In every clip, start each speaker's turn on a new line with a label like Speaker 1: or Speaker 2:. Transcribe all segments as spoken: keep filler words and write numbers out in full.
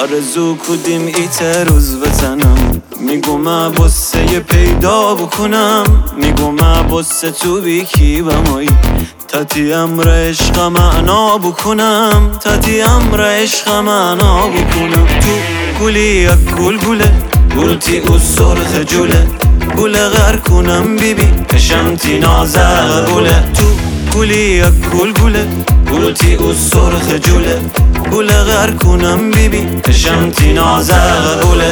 Speaker 1: آرزو کدیم ایت روز بزنم، میگم بسه پیدا بکنم، میگم بسه تو بیکی بمایی تاتی امر عشق معنا بکنم، تاتی امر عشق معنا بکنم. تو گلی یک گل گله گلتی او سرخ جوله، گله غر کنم بیبی کشمتی نازه گله. تو گلی یک گل گله گلتی او سرخ جوله، گله غر کنم بیبی کشمتی نازه گله.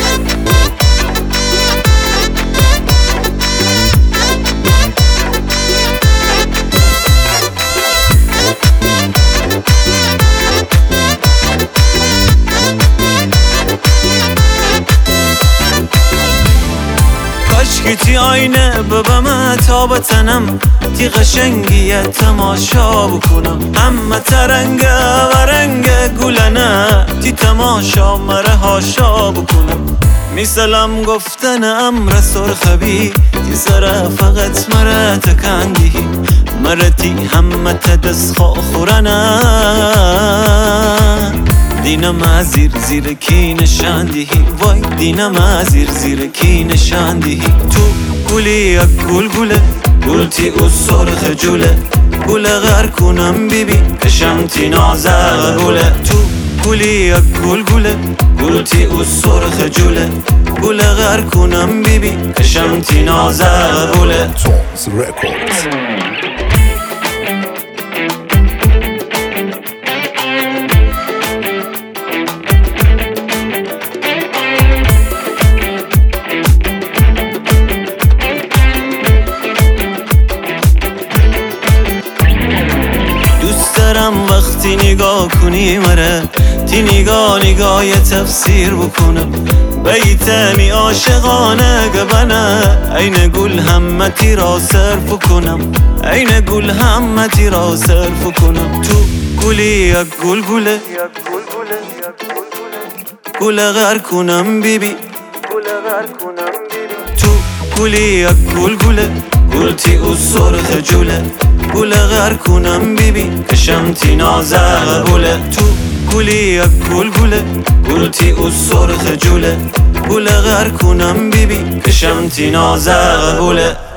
Speaker 1: کاشکی تی آینه ببمه تا بتنم، تی قشنگیه تماشا بکنم، همه ترنگه و رنگ گلنه تی تماشا مره هاشا بکنم. میسلم گفتن امر سرخبی تی سره فقط مره تکندی، مره تی همه تدس خورنه دینم ازیر زیر کی نشاندی، وای دینم ازیر زیر کی نشاندی. تو گلی یک گل گله گلتی او سرخ جوله، گله غر کنم بیبی کشمتی نازه گله. تو گلی یک گل گله گلتی او سرخ جوله، گله غر کنم بیبی کشمتی نازه گله.
Speaker 2: Tones Records.
Speaker 1: دارم وقتی نگاه کنی مره، تی نگاه نگاه تفسیر بکنم، بیتنی عاشقانه گبنه این گل همتی را صرف کنم، این گل همتی را صرف کنم. تو گلی یک گل گله گله غر کنم بیبی، تو گلی یک گل گله گلتی او سرخ جوله، گله غر کنم بیبی کشمتی نازه گله. تو گلی یک گل گله گلتی او سرخ جوله، گله غر کنم بیبی کشمتی نازه گله.